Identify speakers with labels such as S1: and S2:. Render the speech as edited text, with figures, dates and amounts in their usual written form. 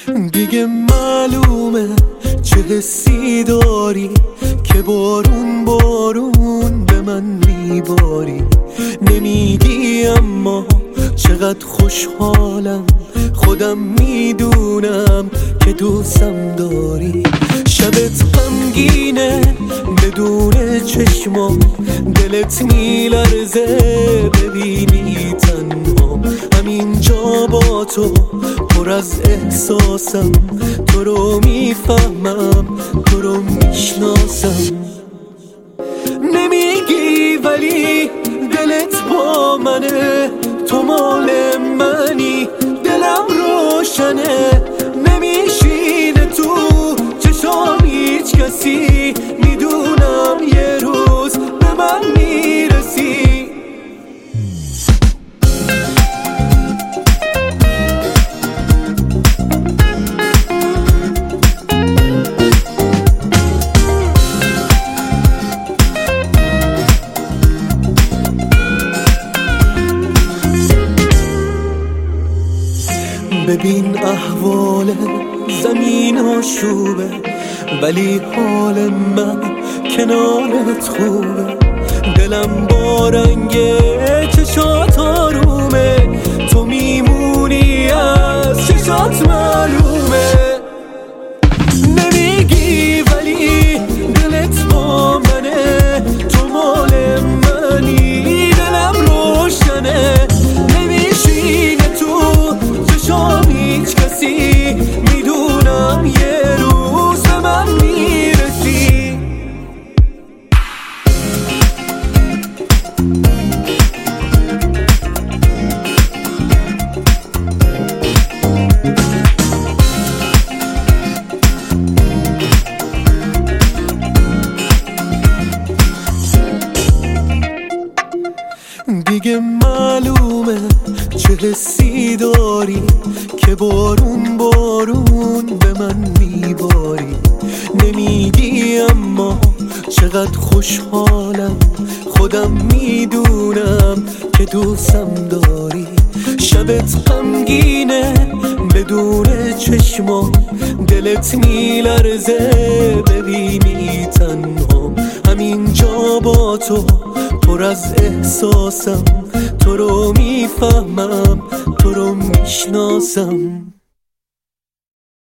S1: دیگه معلومه چه حسی داری که بارون بارون به من میباری. نمیگی اما چقدر خوشحالم، خودم میدونم که دوستم داری. شبت غمگینه بدون چشمام، دلت میلرزه ببینی تنها. همینجا با تو پر از احساسم، تو رو میفهمم، تو رو میشناسم. نمیگی ولی دلت با منه، تو مال منی، دلم روشنه. نمیشینه تو چشام هیچ کسی، میدونم یه روز به من میرسی. ببین احوال زمین آشوبه، ولی حال من کنارت خوبه. دلم با رنگ چشات آرومه، تو میمونی از چشات معلومه. نمیگی ولی دلت با منه، تو مال منی، دلم روشنه. نمیشینه تو چشام هیچ کسی، میدونم یه روز به من میرسی. دیگه معلومه چه حسی داری که بارون بارون به من میباری. نمیگی اما چقدر خوشحالم، خودم میدونم که دوستم داری. شبت غمگینه بدون چشمام، دلت میلرزه ببینی تنها. همینجا با تو پر از احساسم، تو رو میفهمم، تو رو میشناسم.